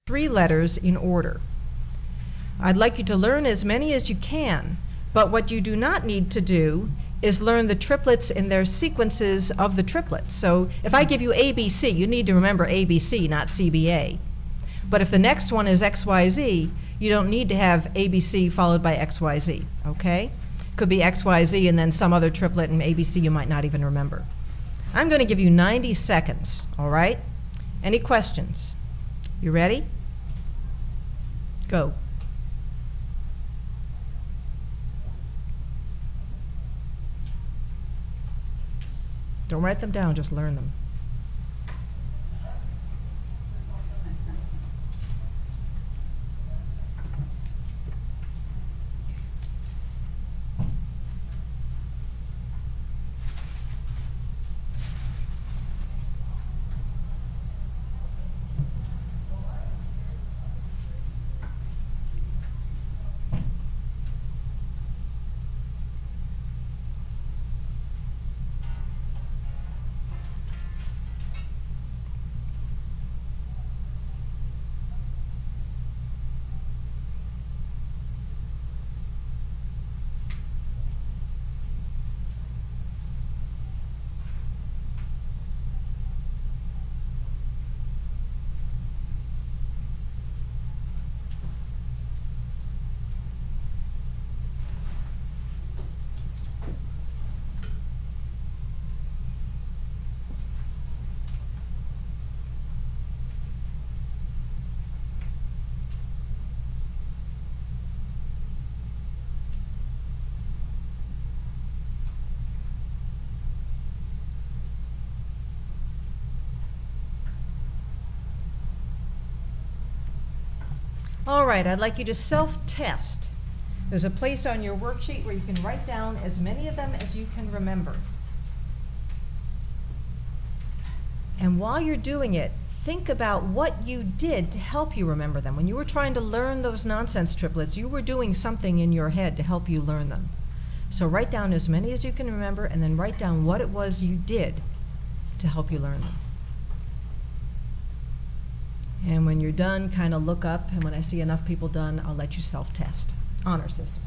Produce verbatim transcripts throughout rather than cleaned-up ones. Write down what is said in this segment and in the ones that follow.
three letters in order. I'd like you to learn as many as you can, but what you do not need to do is learn the triplets in their sequences of the triplets. So if I give you A B C, you need to remember A B C, not C B A. But if the next one is X Y Z, you don't need to have A B C followed by X Y Z, okay? Could be X Y Z and then some other triplet, and A B C you might not even remember. I'm going to give you ninety seconds, all right? Any questions? You ready? Go. Don't write them down, just learn them. All right, I'd like you to self-test. There's a place on your worksheet where you can write down as many of them as you can remember. And while you're doing it, think about what you did to help you remember them. When you were trying to learn those nonsense triplets, you were doing something in your head to help you learn them. So write down as many as you can remember, and then write down what it was you did to help you learn them. And when you're done, kind of look up, and when I see enough people done, I'll let you self-test. Honor system.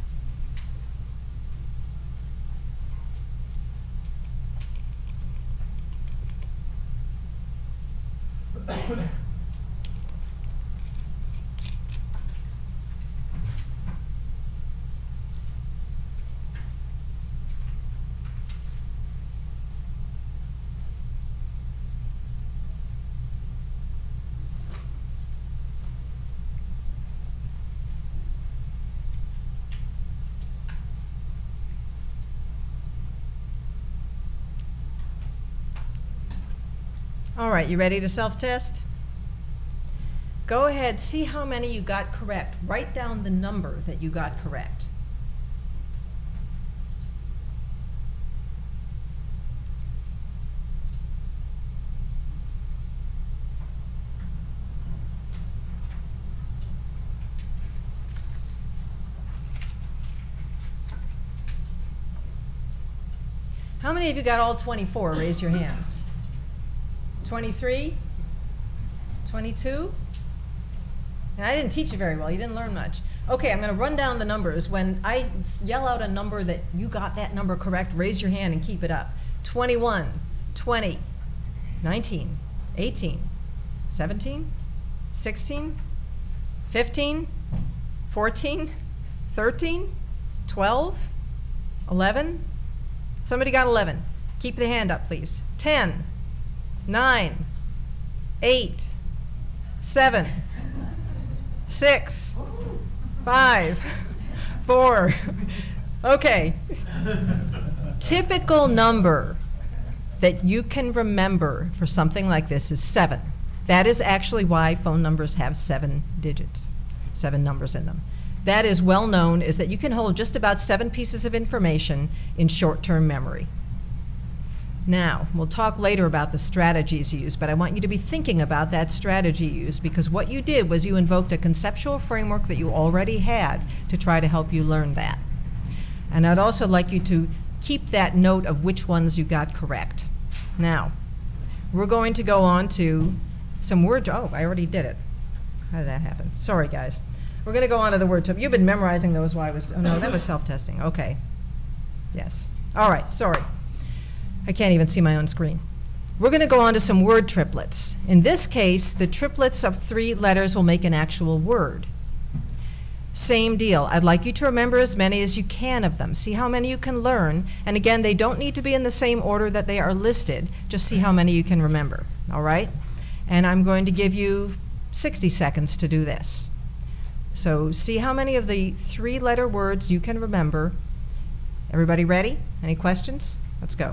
All right, you ready to self-test? Go ahead, see how many you got correct. Write down the number that you got correct. How many of you got all twenty-four? Raise your hands. twenty-three? twenty-two? And I didn't teach you very well. You didn't learn much. Okay, I'm going to run down the numbers. When I yell out a number that you got that number correct, raise your hand and keep it up. twenty-one, twenty, nineteen, eighteen, seventeen, sixteen, fifteen, fourteen, thirteen, twelve, eleven. Somebody got eleven. Keep the hand up, please. ten. Nine, eight, seven, six, five, four. Okay. Typical number that you can remember for something like this is seven. That is actually why phone numbers have seven digits, seven numbers in them. That is well known, is that you can hold just about seven pieces of information in short-term memory. Now, we'll talk later about the strategies used, but I want you to be thinking about that strategy used, because what you did was you invoked a conceptual framework that you already had to try to help you learn that. And I'd also like you to keep that note of which ones you got correct. Now, we're going to go on to some word, oh, I already did it. How did that happen? Sorry, guys. We're going to go on to the word trip. You've been memorizing those while I was... Oh, no, that was self-testing. Okay. Yes. All right, sorry. I can't even see my own screen. We're going to go on to some word triplets. In this case, the triplets of three letters will make an actual word. Same deal. I'd like you to remember as many as you can of them. See how many you can learn. And again, they don't need to be in the same order that they are listed. Just see how many you can remember. All right? And I'm going to give you sixty seconds to do this. So see how many of the three-letter words you can remember. Everybody ready? Any questions? Let's go.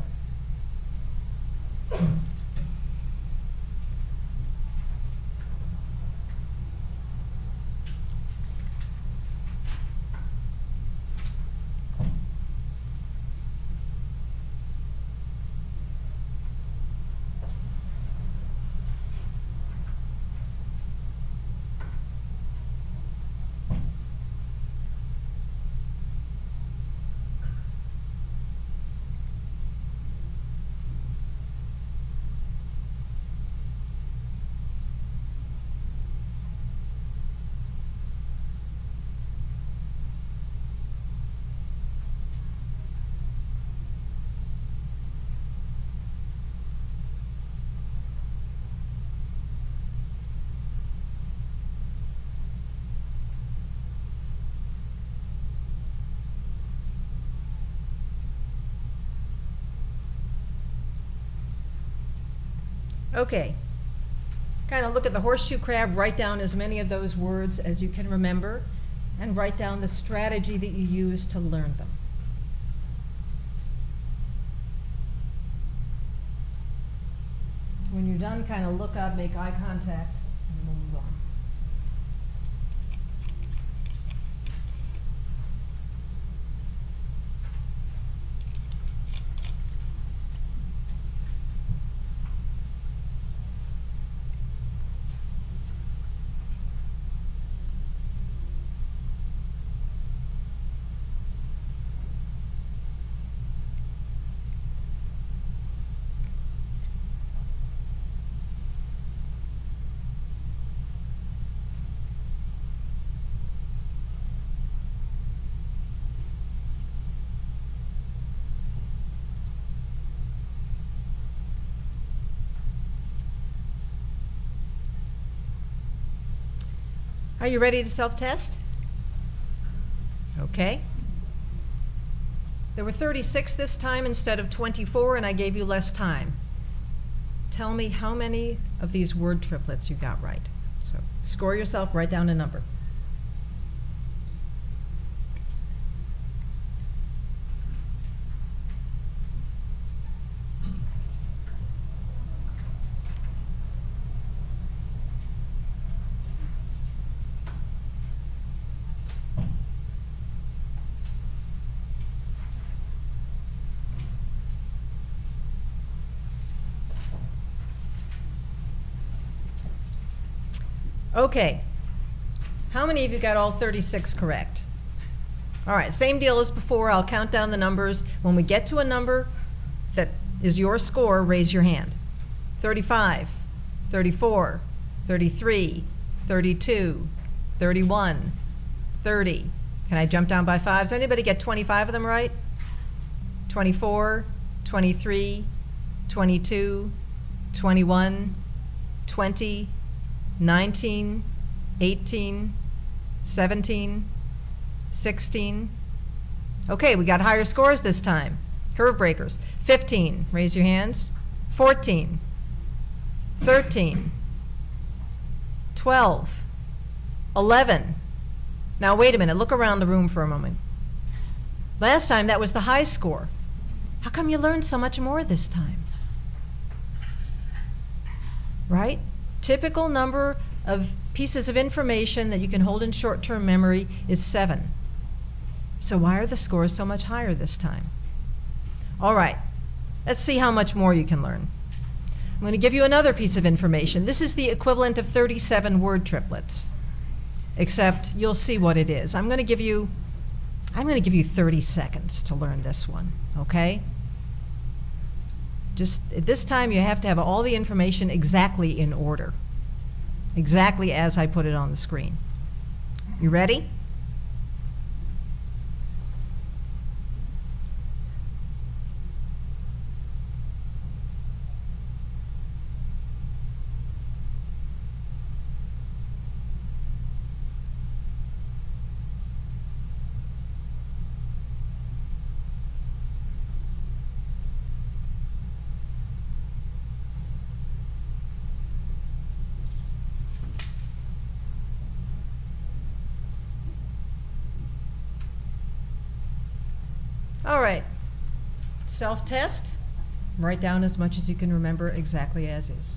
Okay. Kind of look at the horseshoe crab, write down as many of those words as you can remember, and write down the strategy that you use to learn them. When you're done, kind of look up, make eye contact, and we'll move on. Are you ready to self-test? Okay. There were thirty-six this time instead of twenty-four, and I gave you less time. Tell me how many of these word triplets you got right. So score yourself, write down a number. Okay, how many of you got all thirty-six correct? All right, same deal as before. I'll count down the numbers. When we get to a number that is your score, raise your hand. thirty-five, thirty-four, thirty-three, thirty-two, thirty-one, thirty. Can I jump down by fives? Anybody get twenty-five of them right? twenty-four, twenty-three, twenty-two, twenty-one, twenty, nineteen, eighteen, seventeen, sixteen. Okay, we got higher scores this time. Curve breakers. fifteen, raise your hands. fourteen, thirteen, twelve, eleven. Now wait a minute, look around the room for a moment. Last time that was the high score. How come you learned so much more this time? Right? Typical number of pieces of information that you can hold in short-term memory is seven. So why are the scores so much higher this time? All right, let's see how much more you can learn. I'm going to give you another piece of information. This is the equivalent of thirty-seven word triplets, except you'll see what it is. I'm going to give you, I'm going to give you thirty seconds to learn this one, okay? Just at this time you have to have all the information exactly in order. exactly as I put it on the screen. You ready? All right, self-test, write down as much as you can remember exactly as is.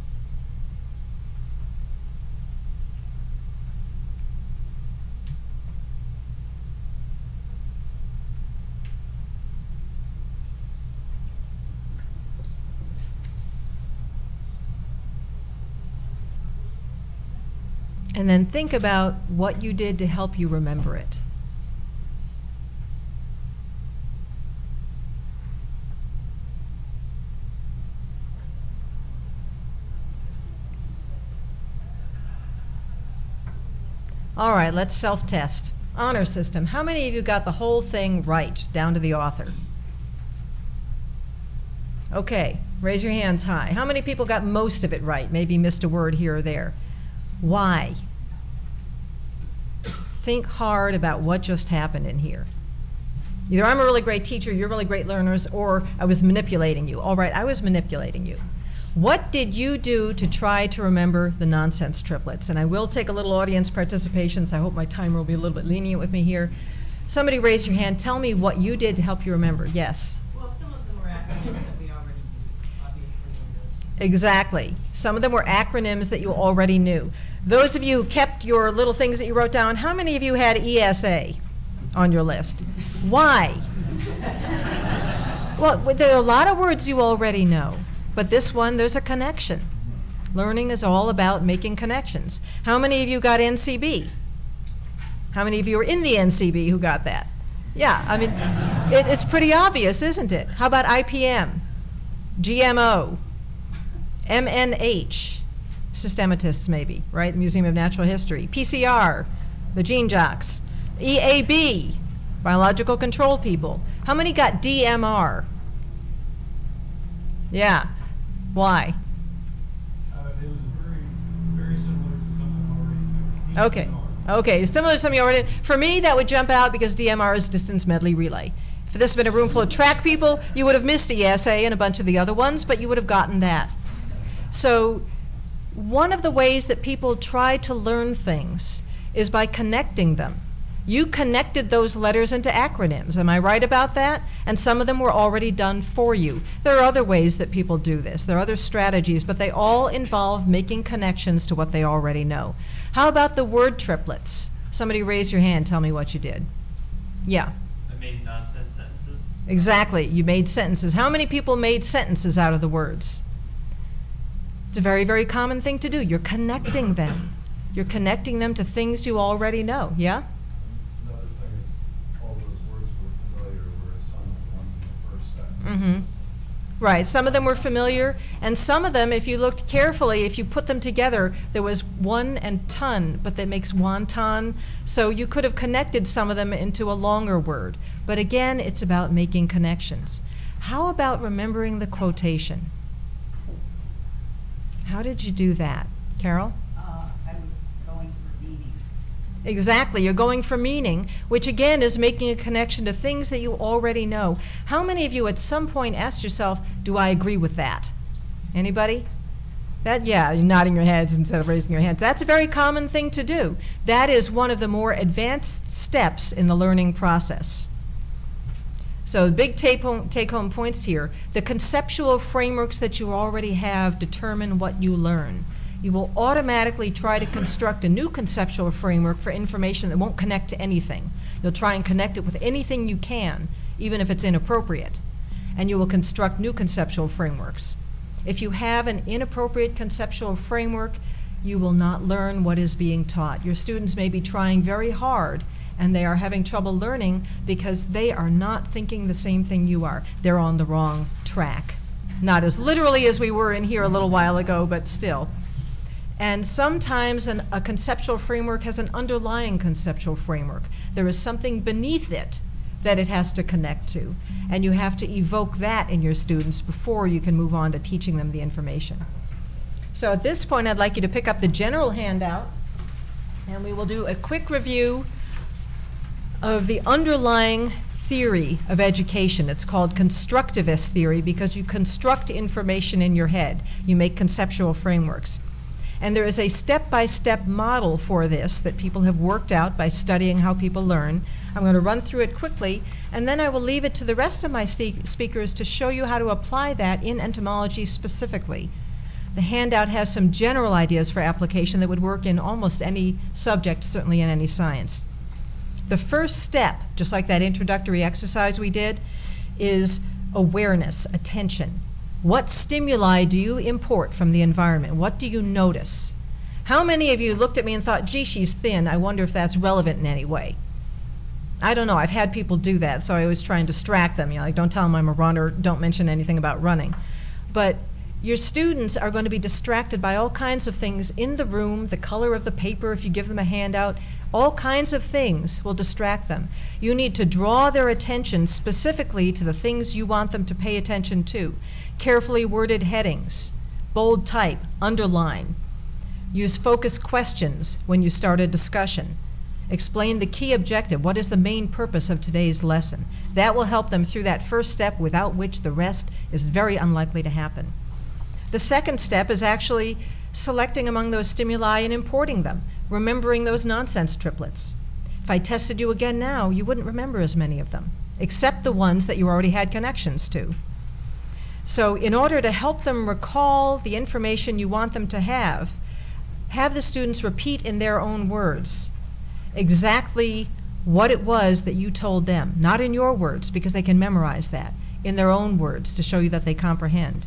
And then think about what you did to help you remember it. All right, let's self-test. Honor system. How many of you got the whole thing right, down to the author? Okay, raise your hands high. How many people got most of it right? Maybe missed a word here or there. Why? Think hard about what just happened in here. Either I'm a really great teacher, you're really great learners, or I was manipulating you. All right, I was manipulating you. What did you do to try to remember the nonsense triplets? And I will take a little audience participation, so I hope my timer will be a little bit lenient with me here. Somebody raise your hand. Tell me what you did to help you remember. Yes? Well, some of them were acronyms that we already used, obviously. Exactly. Some of them were acronyms that you already knew. Those of you who kept your little things that you wrote down, how many of you had E S A on your list? Why? Well, there are a lot of words you already know. But this one, there's a connection. Learning is all about making connections. How many of you got N C B? How many of you were in the N C B who got that? Yeah, I mean, it, it's pretty obvious, isn't it? How about I P M, G M O, M N H, systematists maybe, right? Museum of Natural History, P C R, the Gene Jocks, E A B, biological control people. How many got D M R? Yeah. Why? Uh, it was very, very similar to something already. Okay. Okay, similar to something you already. For me, that would jump out because D M R is distance medley relay. If this had been a room full of track people, you would have missed E S A and a bunch of the other ones, but you would have gotten that. So, one of the ways that people try to learn things is by connecting them. You connected those letters into acronyms. Am I right about that? And some of them were already done for you. There are other ways that people do this. There are other strategies, but they all involve making connections to what they already know. How about the word triplets? Somebody raise your hand, tell me what you did. Yeah. I made nonsense sentences. Exactly. You made sentences. How many people made sentences out of the words? It's a very, very common thing to do. You're connecting them. You're connecting them to things you already know. Yeah? Mm-hmm. Right. Some of them were familiar, and some of them, if you looked carefully, if you put them together, there was one and ton, but that makes wonton. So you could have connected some of them into a longer word. But again, it's about making connections. How about remembering the quotation? How did you do that? Carol? Uh, I was going for meaning. Exactly. You're going for meaning, which again is making a connection to things that you already know. How many of you at some point asked yourself, do I agree with that? Anybody? That, yeah, you're nodding your heads instead of raising your hands. That's a very common thing to do. That is one of the more advanced steps in the learning process. So the big take-home, take-home points here. The conceptual frameworks that you already have determine what you learn. You will automatically try to construct a new conceptual framework for information that won't connect to anything. You'll try and connect it with anything you can, even if it's inappropriate. And you will construct new conceptual frameworks. If you have an inappropriate conceptual framework, you will not learn what is being taught. Your students may be trying very hard, and they are having trouble learning because they are not thinking the same thing you are. They're on the wrong track. Not as literally as we were in here a little while ago, but still. And sometimes an, a conceptual framework has an underlying conceptual framework. There is something beneath it that it has to connect to, and you have to evoke that in your students before you can move on to teaching them the information. So at this point, I'd like you to pick up the general handout, and we will do a quick review of the underlying theory of education. It's called constructivist theory because you construct information in your head. You make conceptual frameworks. And there is a step-by-step model for this that people have worked out by studying how people learn. I'm going to run through it quickly, and then I will leave it to the rest of my ste- speakers to show you how to apply that in entomology specifically. The handout has some general ideas for application that would work in almost any subject, certainly in any science. The first step, just like that introductory exercise we did, is awareness, attention. What stimuli do you import from the environment? What do you notice? How many of you looked at me and thought, gee, she's thin, I wonder if that's relevant in any way? I don't know, I've had people do that, so I always try and distract them. You know, like, don't tell them I'm a runner, don't mention anything about running. But your students are going to be distracted by all kinds of things in the room, the color of the paper if you give them a handout. All kinds of things will distract them. You need to draw their attention specifically to the things you want them to pay attention to. Carefully worded headings, bold type, underline. Use focus questions when you start a discussion. Explain the key objective. What is the main purpose of today's lesson? That will help them through that first step, without which the rest is very unlikely to happen. The second step is actually selecting among those stimuli and importing them, remembering those nonsense triplets. If I tested you again now, you wouldn't remember as many of them, except the ones that you already had connections to. So in order to help them recall the information you want them to have, have the students repeat in their own words exactly what it was that you told them, not in your words, because they can memorize that, in their own words to show you that they comprehend.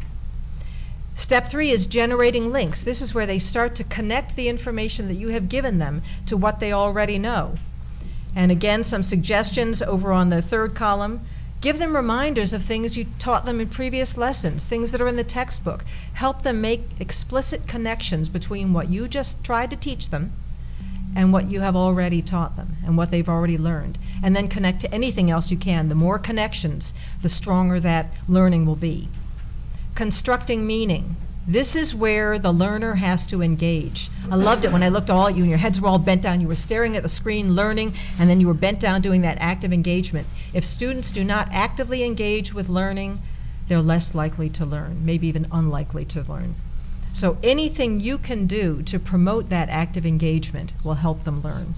Step three is generating links. This is where they start to connect the information that you have given them to what they already know. And again, some suggestions over on the third column. Give them reminders of things you taught them in previous lessons, things that are in the textbook. Help them make explicit connections between what you just tried to teach them and what you have already taught them and what they've already learned. And then connect to anything else you can. The more connections, the stronger that learning will be. Constructing meaning. This is where the learner has to engage. I loved it when I looked all at you and your heads were all bent down. You were staring at the screen learning, and then you were bent down doing that active engagement. If students do not actively engage with learning, they're less likely to learn, maybe even unlikely to learn. So anything you can do to promote that active engagement will help them learn.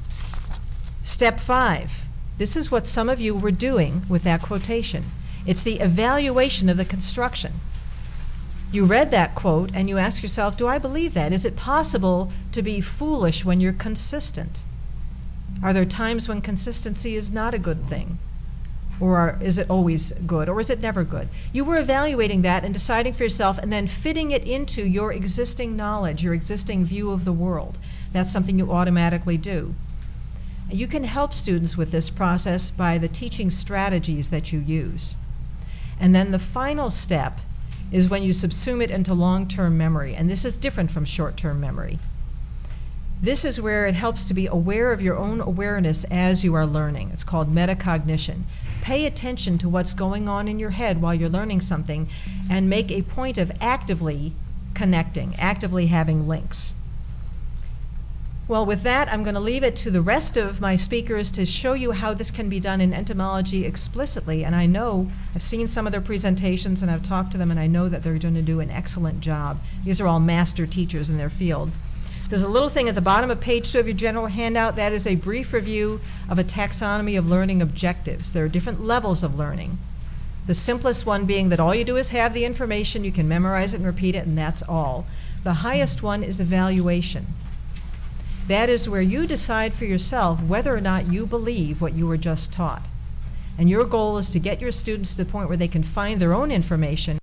Step five. This is what some of you were doing with that quotation. It's the evaluation of the construction. You read that quote and you ask yourself, do I believe that? Is it possible to be foolish when you're consistent? Are there times when consistency is not a good thing? Or are, is it always good? Or is it never good? You were evaluating that and deciding for yourself and then fitting it into your existing knowledge, your existing view of the world. That's something you automatically do. You can help students with this process by the teaching strategies that you use. And then the final step is when you subsume it into long-term memory, and this is different from short-term memory. This is where it helps to be aware of your own awareness as you are learning. It's called metacognition. Pay attention to what's going on in your head while you're learning something and make a point of actively connecting, actively having links. Well, with that, I'm going to leave it to the rest of my speakers to show you how this can be done in entomology explicitly. And I know, I've seen some of their presentations and I've talked to them, and I know that they're going to do an excellent job. These are all master teachers in their field. There's a little thing at the bottom of page two of your general handout. That is a brief review of a taxonomy of learning objectives. There are different levels of learning. The simplest one being that all you do is have the information, you can memorize it and repeat it, and that's all. The highest one is evaluation. That is where you decide for yourself whether or not you believe what you were just taught. And your goal is to get your students to the point where they can find their own information